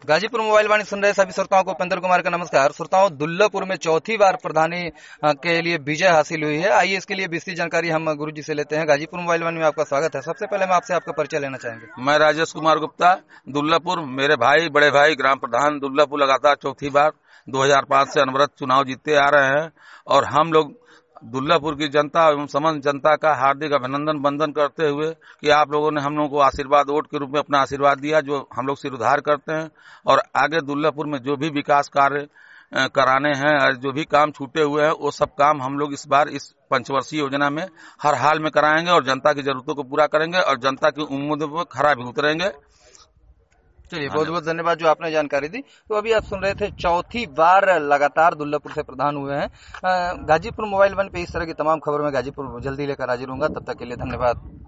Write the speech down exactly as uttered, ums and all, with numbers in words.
Ghazipur mobile वाणी सुन रहे सभी श्रोताओं को उपेंद्र कुमार का नमस्कार। श्रोताओं, दुल्लापुर में चौथी बार प्रधानी के लिए विजय हासिल हुई है। आइए इसके लिए विस्तृत जानकारी हम गुरु जी से लेते हैं। गाजीपुर मोबाइल वाणी में आपका स्वागत है। सबसे पहले मैं आपसे आपका परिचय लेना चाहेंगे। मैं राजेश कुमार गुप्ता, दुल्लापुर। मेरे भाई बड़े भाई ग्राम प्रधान दुल्लापुर लगातार चौथी बार दो हज़ार पाँच से अनवरत चुनाव जीतते आ रहे हैं और हम लोग दुल्लापुर की जनता एवं समस्त जनता का हार्दिक अभिनंदन वंदन करते हुए कि आप लोगों ने हम लोगों को आशीर्वाद वोट के रूप में अपना आशीर्वाद दिया, जो हम लोग सिर उधार करते हैं और आगे दुल्लापुर में जो भी विकास कार्य कराने हैं और जो भी काम छूटे हुए हैं वो सब काम हम लोग इस बार इस पंचवर्षीय योजना में हर हाल में कराएंगे और जनता की जरूरतों को पूरा करेंगे और जनता की उम्मीदों पर खरा भी उतरेंगे। चलिए, बहुत बहुत धन्यवाद जो आपने जानकारी दी। तो अभी आप सुन रहे थे चौथी बार लगातार दुल्लापुर से प्रधान हुए हैं। गाजीपुर मोबाइल वन पे इस तरह की तमाम खबर में गाजीपुर जल्दी लेकर हाजिर होऊंगा। तब तक के लिए धन्यवाद।